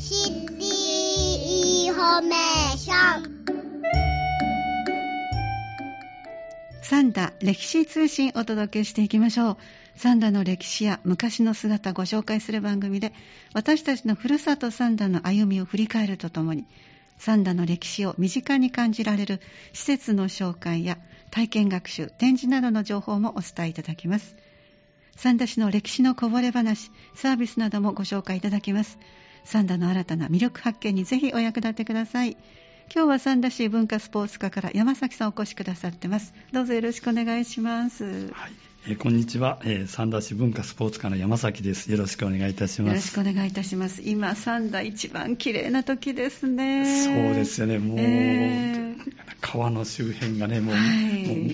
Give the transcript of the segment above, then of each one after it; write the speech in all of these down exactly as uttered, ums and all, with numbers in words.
シティインフォメーション。 三田歴史通信お届けしていきましょう。三田の歴史や昔の姿をご紹介する番組で、私たちのふるさと三田の歩みを振り返るとともに、三田の歴史を身近に感じられる施設の紹介や体験学習、展示などの情報もお伝えいただきます。三田市の歴史のこぼれ話、サービスなどもご紹介いただきます。三田の新たな魅力発見にぜひお役立てください。今日は三田市文化スポーツ課から山崎さんお越しくださってます。どうぞよろしくお願いします。 はい、えー、こんにちは、えー、三田市文化スポーツ課の山崎です。よろしくお願いいたします。 よろしくお願いいたします。今三田一番綺麗な時ですね。 そうですよね。もう、えー、川の周辺がね、もう、はい、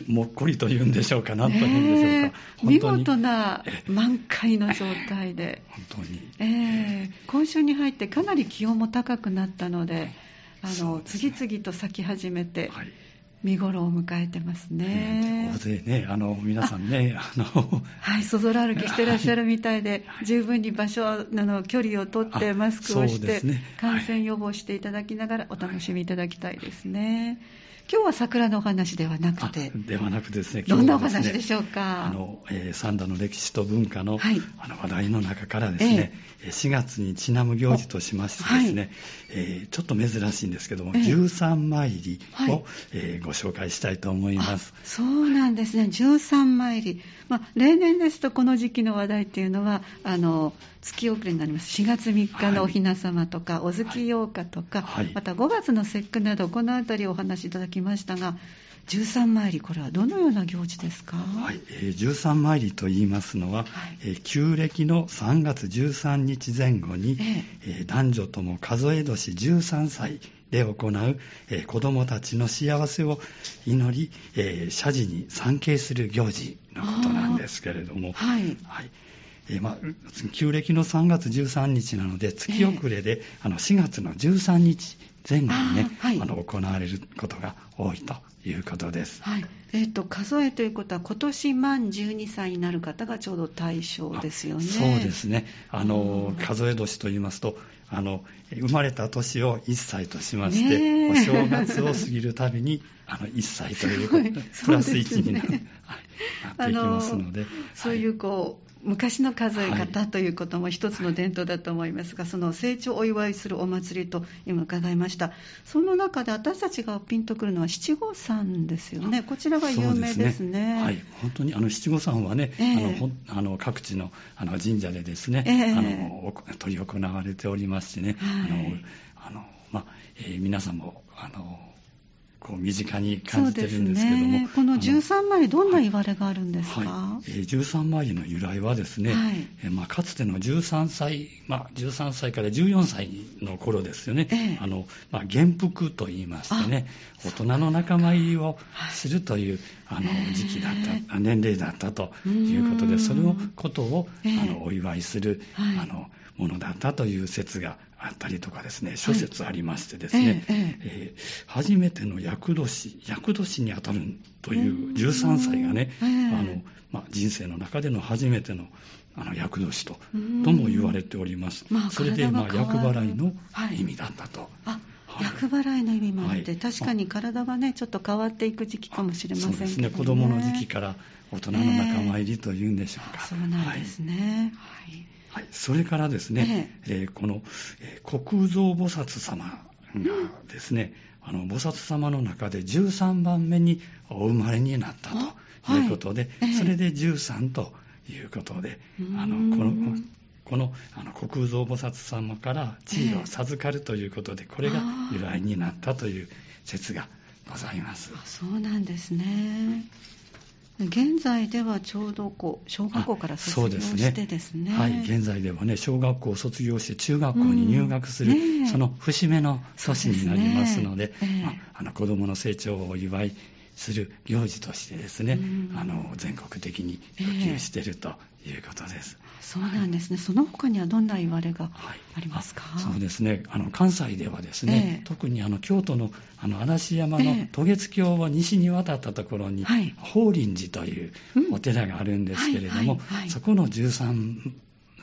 も, もっこりというんでしょうか、なんというんでしょうか、 えー、見事な満開の状態で、 本当に、 えー、今週に入ってかなり気温も高くなったので、あの、ね、次々と咲き始めて、はい、見頃を迎えてますね。 大勢ね、あの皆さんね、あのはい、そぞろ歩きしてらっしゃるみたいで、はい、十分に場所あの距離をとってマスクをして、ね、感染予防していただきながらお楽しみいただきたいですね。はい、今日は桜のお話ではなくて、 ではなくですね、 どんなお話でしょうか。 あの、えー、三田の歴史と文化の、はい、あの話題の中からですね、えー、しがつにちなむ行事としましてですね、はい、えー、ちょっと珍しいんですけども、えー、じゅうさん参りを、はい、えー、ご紹介したいと思います。 そうなんですね、じゅうさん参り、まあ、例年ですとこの時期の話題っていうのはあの月遅れになります。しがつみっかのおひなさまとか、はい、お月ようかとか、はい、またごがつの節句などこのあたりをお話しいただきましたが、じゅうさん参り、これはどのような行事ですか。 はい、えー、じゅうさん参りといいますのは、はい、えー、旧暦のさんがつじゅうさんにちぜん後に、えーえー、男女とも数え年じゅうさんさいで行う、えー、子どもたちの幸せを祈り、えー、社寺に参詣する行事のことなんですけれども、はい、はい、えーまあ、旧暦のさんがつじゅうさんにちなので月遅れで、えー、あのしがつのじゅうさんにちぜん後にね、あ、はい、あの行われることが多いということです。 はい、えーと、数えということは今年満じゅうにさいになる方がちょうど対象ですよね。 そうですね、あの数え年といいますと、あの生まれた年をいっさいとしまして、お正月を過ぎるたびにあのいっさいということでプラスいちになる、はい、なっていきますので、 そういうこう、はい、昔の数え方ということも一つの伝統だと思いますが、はい、その成長をお祝いするお祭りと今伺いました。その中で私たちがピンとくるのは七五三ですよね。こちらは有名ですね。 そうですね、はい、本当にあの七五三はね、えー、あのあの各地の、あの神社でですね、えー、あの執り行われておりますしね、はい、あのあの、まえー、皆さんもあのこう身近に感じてるんですけども、ね、 このじゅうさん参りどんな言われがあるんですか。はいはい、 えー、じゅうさん参りの由来はですね、はい、えーまあ、かつてのじゅうさんさい、まあ、じゅうさんさいからじゅうよんさいの頃ですよね、えーあのまあ、元服といいましてね、大人の仲間入りをするという、あの時期だった、えー、年齢だったということで、そのことを、えー、あのお祝いする、はい、あのものだったという説があったりとかですね、諸説ありましてですね、はい、えーえー、初めての厄年、厄年にあたるというじゅうさんさいがね、えーあのまあ、人生の中での初めてのあの厄年ととも言われております。まあ、それで、まあ、厄払いの意味だったと。 はい、あ、厄払いの意味もあって、はい、確かに体がねちょっと変わっていく時期かもしれませんけどね。 そうですね、子供の時期から大人の仲間入りというんでしょうか。 えー、そうなんですね。はい、 はい、それからですね、えーえー、この、えー、国蔵菩薩様がですね、うん、あの菩薩様の中でじゅうさんばんめにお生まれになったということで、はい、それでじゅうさんということで、えー、あのこのこの、あの国蔵菩薩様から地位を授かるということで、これが由来になったという説がございます。 あ、そうなんですね。現在ではちょうどこう小学校から卒業してですね、 はい、現在ではね小学校を卒業して中学校に入学する、うんね、その節目の年になりますので、で、ね、まあ、あの子どもの成長をお祝いする行事としてですね、うん、あの全国的に普及しているということです。 えー、そうなんですね。その他にはどんな言われがありますか。 はい、そうですね、あの関西ではですね、えー、特にあの京都の、あの嵐山の渡月橋を西に渡ったところに、えー、法輪寺というお寺があるんですけれども、そこのじゅうさん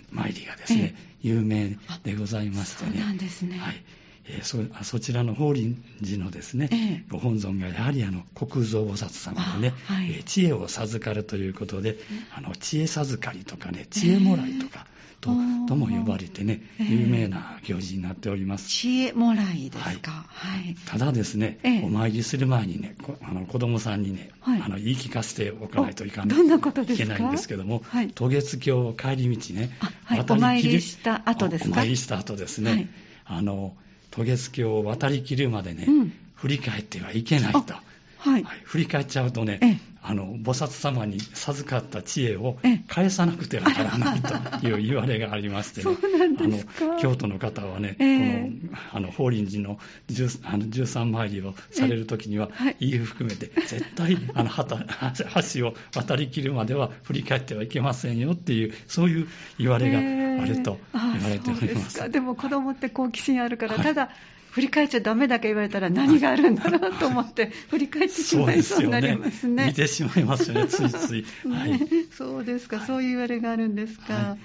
参りがですね、有名でございましてね。 そうなんですね。 はい。えー、そ, そちらの法輪寺のですね、ええ、ご本尊がやはりあの国蔵菩薩様でね、はい、えー、知恵を授かるということで、あの知恵授かりとかね、知恵もらいとかと、えー、とも呼ばれてね、有名な行事になっております。 知恵もらいですか。はい。 はい、ただですね、えー、お参りする前にね、あの子供さんにね、はい、あの言い聞かせておかないといかない、 どんなことですか？ いけないんですけども、はい、渡月橋帰り道ね、 はい、お参りした後ですか？ お参りした後ですね、はい、あの渡月橋を渡りきるまでね、うん、振り返ってはいけないと、はいはい、振り返っちゃうとね、あの菩薩様に授かった知恵を返さなくてはならないという言われがありましてね、 そうなんですか。 あの京都の方はね、えー、このあの法輪寺のじゅうあのじゅうさん参りをされるときには、はい、言い含めて絶対あの橋を渡りきるまでは振り返ってはいけませんよっていう、そういう言われがあると言われております。えー、そうですか。 でも子供って好奇心あるから、はい、ただ振り返っちゃダメだけ言われたら何があるんだろうと思って振り返ってしまいそうになりますね。 見てしまいますよね、ついつい。はい、 そうですか、はい、そういう言われがあるんですか。はい、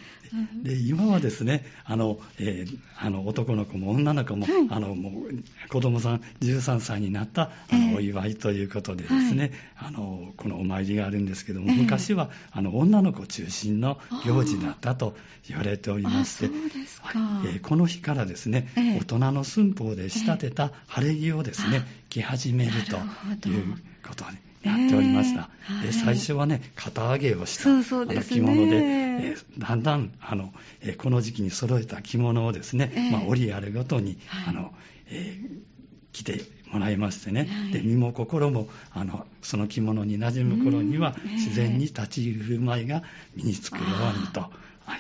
で今はですね、あの、えー、あの男の子も女の子も、はい、あのもう子供さんじゅうさんさいになったあの、えー、お祝いということでですね、はい、あのこのお参りがあるんですけども、えー、昔はあの女の子中心の行事だったと言われておりまして、 そうですか。 はい、えー、この日からですね、えー、大人の寸法で仕立てた晴れ着をですね、着始めるということになっておりました。えーはい、で最初はね、肩上げをしたそうそうですね、 あの着物で、えー、だんだんあの、えー、この時期に揃えた着物をですね、えーまあ、折あるごとに、はい、あのえー、着てもらいましてね、はい、で身も心もあのその着物に馴染む頃には、えー、自然に立ち振る舞いが身につくようにと、はい、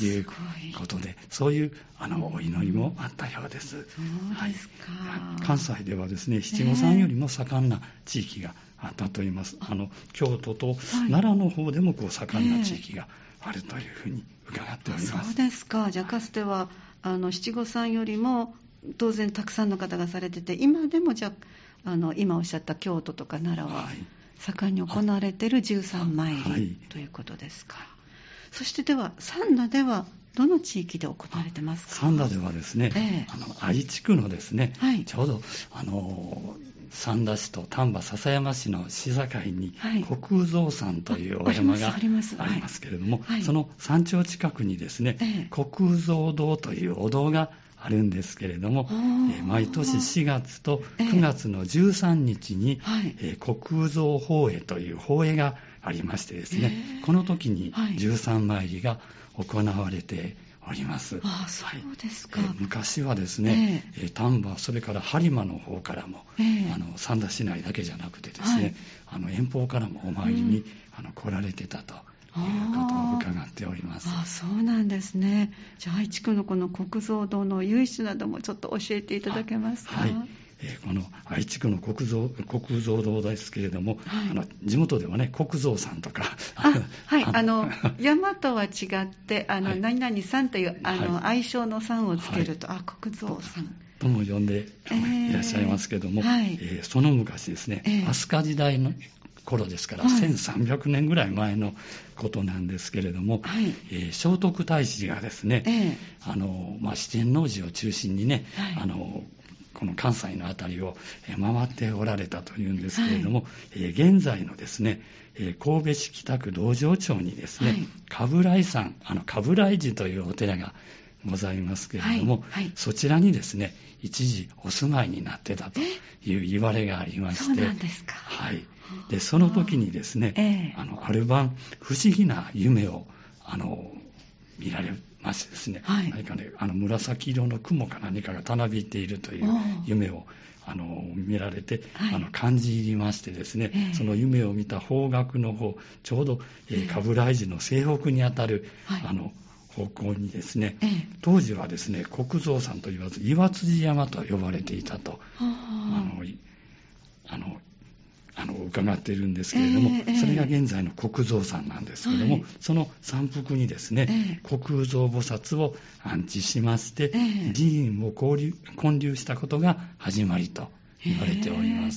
いうことで、そういうあのお祈りもあったようです。そうですか。 はい、関西ではですね、七五三よりも盛んな地域があったといいます。あの京都と奈良の方でもこう盛んな地域があるというふうに伺っております。 そうですか。じゃあかつてはあの七五三よりも当然たくさんの方がされてて、今でもじゃあ、あの今おっしゃった京都とか奈良は盛んに行われているじゅうさん参り、はい、ということですか。そしてでは三田ではどの地域で行われてますか？ 三田ではですね、えー、あの愛知区のですね、はい、ちょうどあの三田市と丹波篠山市の市境に、はい、国蔵山というお山がありますけれども、はい、その山頂近くにですね、えー、国蔵堂というお堂があるんですけれども、えー、毎年しがつとくがつのじゅうさんにちに、えーえー、国蔵法会という法会がありましてですね、えー、この時にじゅうさん参りが行われております。 ああ、そうですか。 はい、えー、昔はですね、えー、丹波それから播磨の方からも、えー、あの三田市内だけじゃなくてですね、はい、あの遠方からもお参りに、うん、あの来られてたということを伺っております。 ああ、そうなんですね。じゃあ愛知区のこの国蔵堂の由緒などもちょっと教えていただけますか？ はい、えー、この愛知区の国蔵、国蔵堂ですけれども、はい、あの地元ではね国蔵さんとか、 あ、はい、あの山とは違ってあの、はい、何々さんというあの、はい、愛称のさんをつけると、はい、あ、国蔵さんとも呼んでいらっしゃいますけれども、えーはい、えー、その昔ですね、えー、飛鳥時代の頃ですから、はい、せんさんびゃくねんぐらい前のことなんですけれども、はい、えー、聖徳太子がですね、えー、あのまあ、四天王寺を中心にね、はい、あのこの関西のあたりを回っておられたというんですけれども、はい、えー、現在のですね、えー、神戸市北区道場町にですね、はい、冠井山、あの冠井寺というお寺がございますけれども、はいはい、そちらにですね、一時お住まいになってたという言われがありまして、 そうなんですか。 はい。で、その時にですね、えー、あのある晩不思議な夢をあの見られましてですね、はい、何かね、あの紫色の雲か何かがたなびいているという夢をあの見られて、はい、あの感じ入りましてですね、えー、その夢を見た方角の方、ちょうど、えー、冠井寺の西北にあたる、はい、あの方向にですね、ええ、当時はですね、国蔵山と言わず岩辻山と呼ばれていたと、あのあのあの伺っているんですけれども、ええ、それが現在の国蔵山なんですけれども、はい、その山腹にですね、ええ、国蔵菩薩を安置しまして、ええ、寺院を建立したことが始まりと言われております。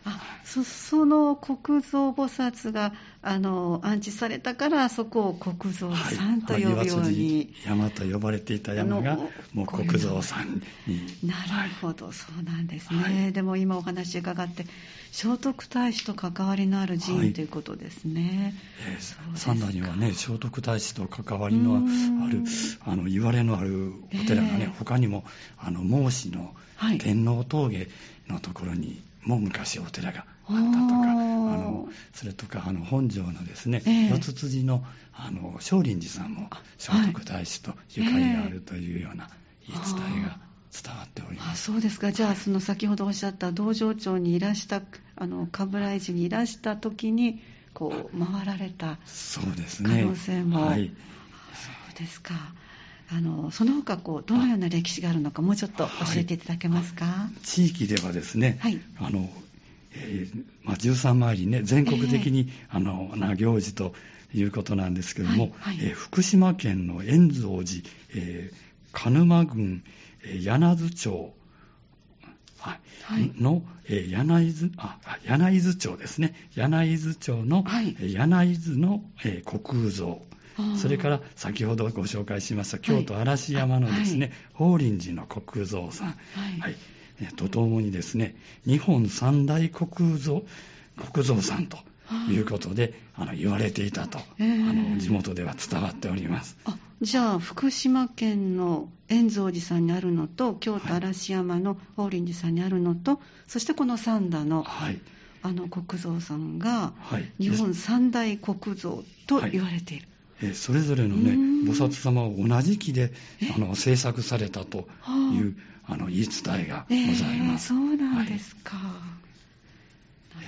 あ、そ, その国蔵菩薩があの安置されたから、そこを国蔵さんと呼ぶように、はい、 山と呼ばれていた山がもう国蔵さんに。 なるほど、はい、そうなんですね、はい、でも今お話伺って聖徳太子と関わりのある寺院、はい、ということですね。 えー、三田にはね、聖徳太子と関わりのあるあの言われのあるお寺がね、えー、他にもあの孟子の天皇峠のところにも昔お寺があったとか、あのそれとかあの本庄のですね、えー、四つ辻のあの少林寺さんも聖徳太子とゆかりがあるというような言い伝えが伝わっております。 あ、そうですか。じゃあ、その先ほどおっしゃった道場町にいらしたあの冠寺にいらした時にこう回られたそうですね、 可能性も、はい、そうですか。あのその他こうどのような歴史があるのか、もうちょっと教えていただけますか。はい、 地域ではですね、はい、あのえーまあ、じゅうさん参りね、全国的に、えー、あのな行事ということなんですけども、はいはい、えー、福島県の円蔵寺、えー、鹿沼郡、えー、柳津町、はいはい、の、えー、柳津あ柳津町ですね、柳津町の、はい、柳津の、えー、国蔵、それから先ほどご紹介しました京都嵐山のですね、はい、法輪寺の国蔵さん、はいはい、とともにですね、日本三大国蔵国蔵さんということで、あの言われていたと、えー、あの地元では伝わっております。 あ、じゃあ福島県の円蔵寺さんにあるのと、京都嵐山の法輪寺さんにあるのと、はい、そしてこの三田の、はい、あの国蔵さんが、はい、日本三大国蔵と言われている。はい、 えそれぞれのね、菩薩様を同じ木であの制作されたというあの言い伝えがございます。 えー、そうなんですか。はい、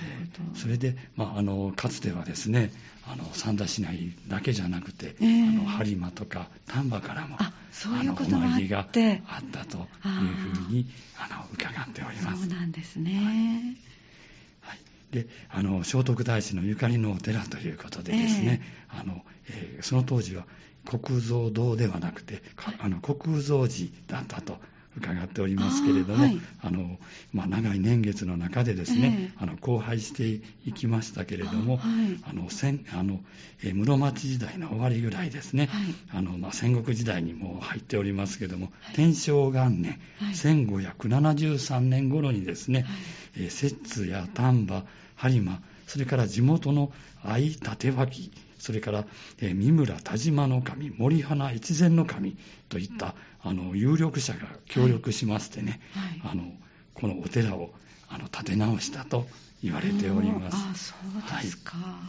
なるほど。それで、まあ、あのかつてはですね、あの三田市内だけじゃなくて、えー、あの播磨とか丹波からもあそういうこともあって、あのお参りがあったというふうにあの伺っております。 そうなんですね。 はい、であの聖徳太子のゆかりのお寺ということでですね、えーあのえー、その当時は国蔵堂ではなくて、はい、あの国蔵寺だったと伺っておりますけれども、あ、はい、あのまあ、長い年月の中でですね、えー、あの荒廃していきましたけれども、はい、あの戦あの、えー、室町時代の終わりぐらいですね、はい、あのまあ、戦国時代にも入っておりますけれども、はい、天正元年、はい、せんごひゃくななじゅうさんねん頃にですね、はい、えー、摂津や丹波、播磨、それから地元の相立脇、それから、えー、三村田島の神、森花越前の神といったあの有力者が協力しましてね、はいはい、あのこのお寺をあの建て直したと言われております。 あ、そうですか。はい、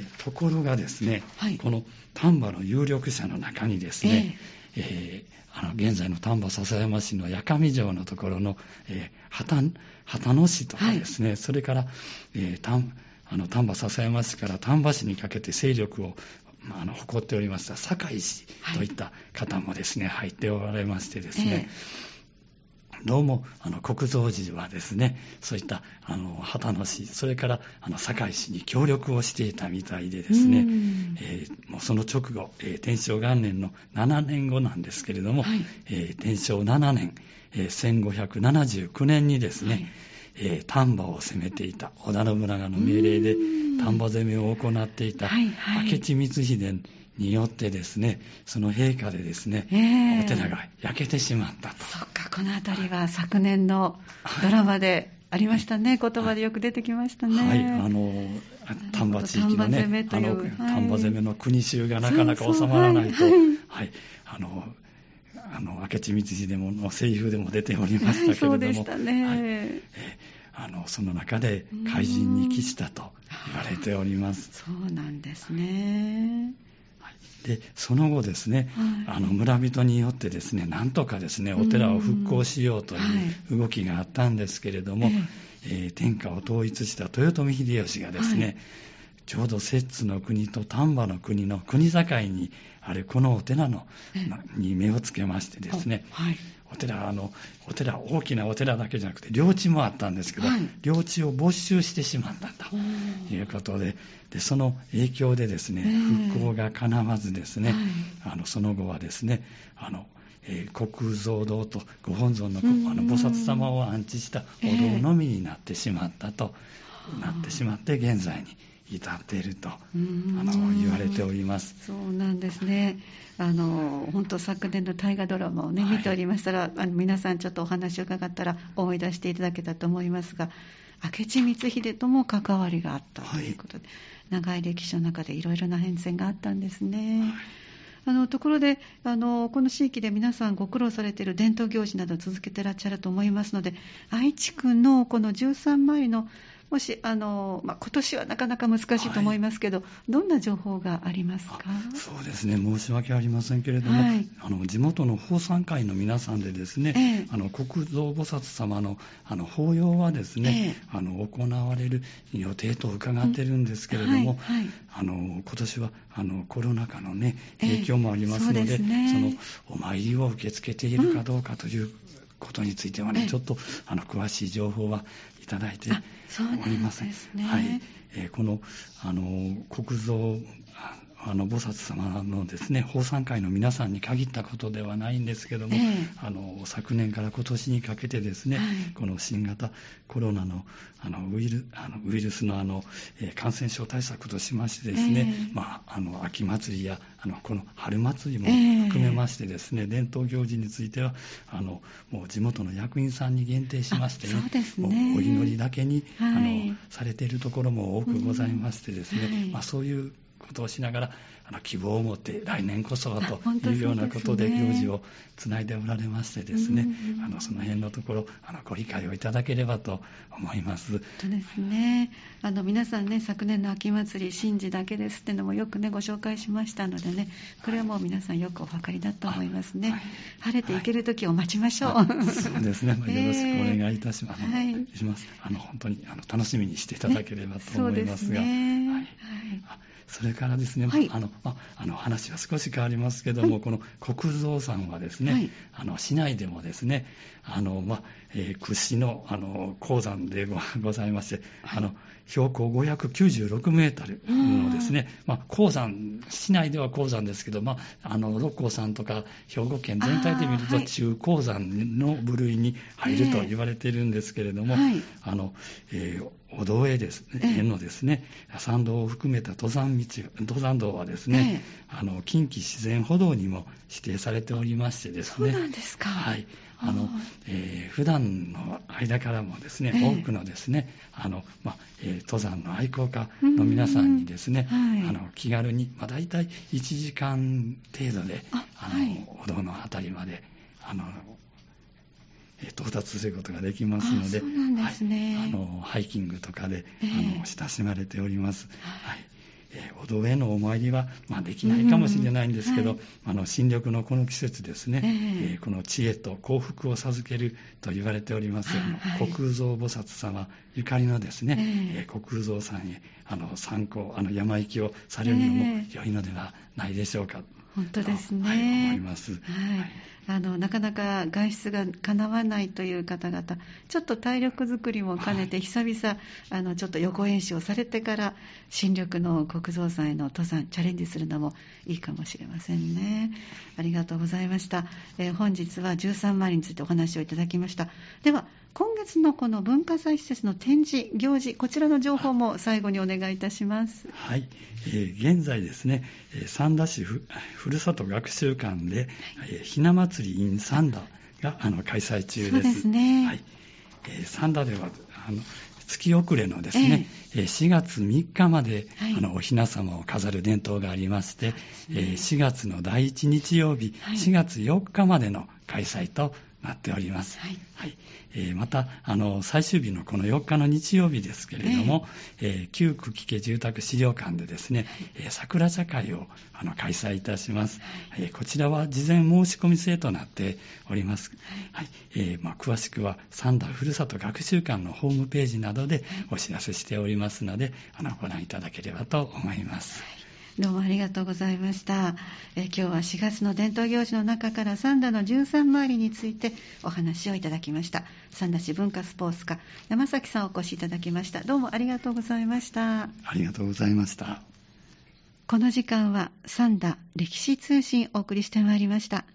ところがですね、はい、この丹波の有力者の中にですね、えーえー、あの現在の丹波篠山市の八上城のところの、えー、旗, 旗野市とかですね、はい、それから、えー、丹あの丹波篠山市から丹波市にかけて勢力を、まあ、あの誇っておりました堺市といった方もですね、はい、入っておられましてですね、えー、どうもあの国蔵寺はですね、そういったあの旗野市、それからあの堺市に協力をしていたみたいでですね、えー、もうその直後、えー、天正元年のななねんごなんですけれども、はい、えー、天正ななねん、えー、せんごひゃくななじゅうきゅうねんにですね、はい、えー、丹波を攻めていた織田信長の命令で丹波攻めを行っていた明智光秀によってですね、その陛下でですね、えー、お寺が焼けてしまったと。 そっか、このあたりは昨年のドラマでありましたね、はい、言葉でよく出てきましたね。 はい、あの丹波地域のね、あの丹波攻めの国衆がなかなか収まらないと、はい、はい、あのあの明智光秀ものセリフでも出ておりましたけれども、はい、そうでしたね、はい、えあのその中で怪人に帰したと言われております。 そうなんですね。 はい、でその後ですね、はい、あの村人によってですね、なんとかですねお寺を復興しようという動きがあったんですけれども、はい、えー、天下を統一した豊臣秀吉がですね、はい、ちょうど摂津の国と丹波の国の国境にあるこのお寺のに目をつけましてですね、はい、お寺あのお寺大きなお寺だけじゃなくて領地もあったんですけど、はい、領地を没収してしまったということで、でその影響でですね、復興がかなわずですね、はい、あのその後はですね、あのえー、国蔵堂とご本尊の、あの菩薩様を安置したお堂のみになってしまったとなってしまって現在に至っているとあの言われております。 そうなんですね。あの本当昨年の大河ドラマを、ね、見ておりましたら、あの皆さんちょっとお話を伺ったら思い出していただけたと思いますが、明智光秀とも関わりがあったということで、はい、長い歴史の中でいろいろな変遷があったんですね。はい、あのところであのこの地域で皆さんご苦労されている伝統行事などを続けていらっしゃると思いますので、愛知区のこのじゅうさんまいのもしあの、まあ、今年はなかなか難しいと思いますけど、はい、どんな情報がありますか？ そうですね、申し訳ありませんけれども、はい、あの地元の奉賛会の皆さんでですね、ええ、あの国蔵菩薩様のあの法要はですね、ええ、あの行われる予定と伺っているんですけれども、うんはいはい、あの今年はあのコロナ禍の、ね、影響もありますので、ええ そ, でね、そのお参りを受け付けているかどうかということについてはね、うん、ちょっとあの詳しい情報はいただいておりません。はい、えー、このあの国蔵あの菩薩様のですね奉賛会の皆さんに限ったことではないんですけども、えー、あの昨年から今年にかけてですね、はい、この新型コロナのあのウイルあのウイルスのあの、えー、感染症対策としましてですね、えー、まあ、あの秋祭りやあのこの春祭りも含めましてですね、えー、伝統行事についてはあのもう地元の役員さんに限定しましてね、 そうですね、 もうお祈りだけに、はい、あのされているところも多くございましてですね、はい、まあ、そういうことをしながらあの希望を持って来年こそはというようなことで行事をつないでおられましてですね、うんうん、あのその辺のところあのご理解をいただければと思います。 そうですね、あの皆さんね、昨年の秋祭り神事だけですっていうのもよくねご紹介しましたのでね、これはもう皆さんよくお分かりだと思いますね。はい、晴れていけるときを待ちましょう。はい、 そうですね、まあ、よろしくお願いいたします。えー、あのします。あの本当にあの楽しみにしていただければと思いますが、ね、はいはい、それからですね、はい、あのまあの話は少し変わりますけども、はい、この国蔵さんはですね、はい、あの市内でもですね、あの、まあえー、屈指の、あの鉱山で ご, ございまして、はい、あの標高ごひゃくきゅうじゅうろくメートルのですね、まあ、鉱山、市内では鉱山ですけど、まあ、あの六甲山とか兵庫県全体で見ると中鉱山の部類に入ると言われているんですけれども、はい、あのえーお堂へですね、のですね、山道を含めた登山道、登山道はですね、ええ、あの近畿自然歩道にも指定されておりましてですね。 そうなんですか。 はい。あの、えー、普段の間からもですね、ええ、多くのですね、あの、まあ、えー、登山の愛好家の皆さんにですね、はい、あの気軽に、まあ、大体いちじかん程度で、ああの、はい、お堂のあたりまで、あの、到達することができますので、 そうなんですね、 はい、あのハイキングとかで、えー、あの親しまれております。はい、えー、お堂へのお参りは、まあ、できないかもしれないんですけど、うん、はい、あの新緑のこの季節ですね、えーえー、この知恵と幸福を授けると言われております、はい、あの国蔵菩薩様ゆかりのですね、えーえー、国蔵さんへあの参考、あの山行きをされるのも良いのではないでしょうか。 本当ですね、 はい、思います。はい、 はい、あのなかなか外出が叶わないという方々、ちょっと体力づくりも兼ねて、はい、久々あのちょっと予行演習をされてから新緑の国蔵山への登山チャレンジするのもいいかもしれませんね。ありがとうございました。えー、本日はじゅうさんまいりについてお話をいただきました。では今月のこの文化祭施設の展示行事、こちらの情報も最後にお願いいたします。 はい、えー、現在ですね、三田市 ふ, ふるさと学習館で、はい、えー、ひな祭り in 三田があの開催中です。 そうですね、 はい、えー、三田ではあの月遅れのですね、えー、しがつみっかまで、はい、あのおひな様を飾る伝統がありまして、ね、えー、しがつのだいいち日曜日、はい、しがつよっかまでの開催となっております。はいはい、えー、またあの最終日のこのよっかの日曜日ですけれども、えーえー、旧久喜家住宅資料館でですね、はい、えー、桜茶会をあの開催いたします。はい、えー、こちらは事前申し込み制となっております。はいはい、えーまあ、詳しくは三田ふるさと学習館のホームページなどでお知らせしておりますので、あのご覧いただければと思います。はい、 どうもありがとうございました。え今日はしがつの伝統行事の中から三田のじゅうさんまいりについてお話をいただきました。三田市文化スポーツ課山崎さんお越しいただきました。どうもありがとうございました。 ありがとうございました。 この時間は三田歴史通信をお送りしてまいりました。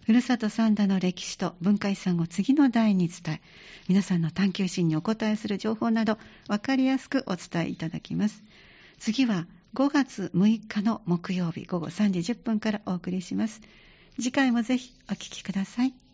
ふるさと三田の歴史と文化遺産を次の代に伝え、皆さんの探求心にお答えする情報など分かりやすくお伝えいただきます。次はごがつむいかの木曜日午後さんじじゅっぷんからお送りします。次回もぜひお聞きください。